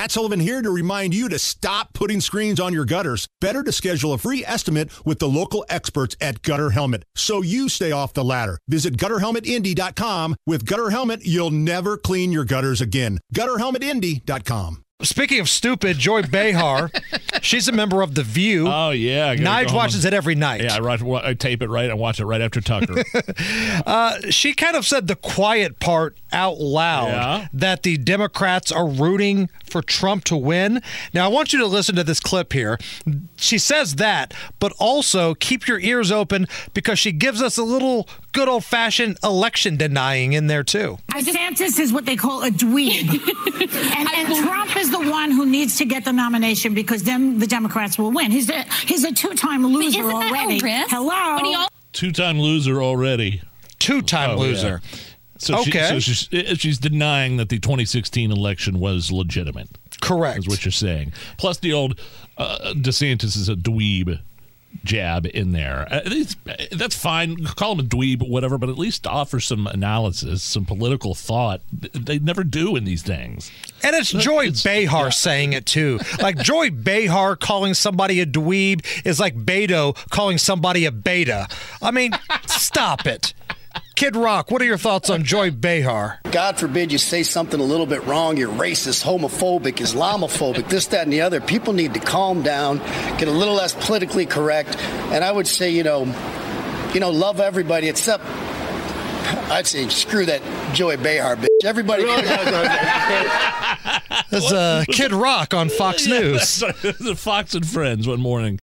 Matt Sullivan here to remind you to stop putting screens on your gutters. Better to schedule a free estimate with the local experts at Gutter Helmet so you stay off the ladder. Visit GutterHelmetIndy.com. With Gutter Helmet, you'll never clean your gutters again. GutterHelmetIndy.com. Speaking of stupid, Joy Behar, she's a member of The View. Oh, yeah. Nige watches it every night. Yeah, I tape it right and watch it right after Tucker. She kind of said the quiet part out loud that the Democrats are rooting for Trump to win. Now, I want you to listen to this clip here. She says that, but also keep your ears open because she gives us a little good old-fashioned election denying in there, too. DeSantis is what they call a dweeb. and Trump is the one who needs to get the nomination because then the Democrats will win. He's a two-time loser already. Hello? Two-time loser already. Two-time loser. Yeah. So she's denying that the 2016 election was legitimate. Correct. Is what you're saying. Plus the old DeSantis is a dweeb jab in there. That's fine. Call him a dweeb, whatever, but at least offer some analysis, some political thought. They never do in these things. And it's Joy Behar saying it, too. Like, Joy Behar calling somebody a dweeb is like Beto calling somebody a beta. I mean, stop it. Kid Rock, what are your thoughts on Joy Behar? God forbid you say something a little bit wrong. You're racist, homophobic, Islamophobic, this, that, and the other. People need to calm down, get a little less politically correct. And I would say, love everybody except, I'd say, screw that Joy Behar bitch. Everybody. That's Kid Rock on Fox News. Fox and Friends one morning.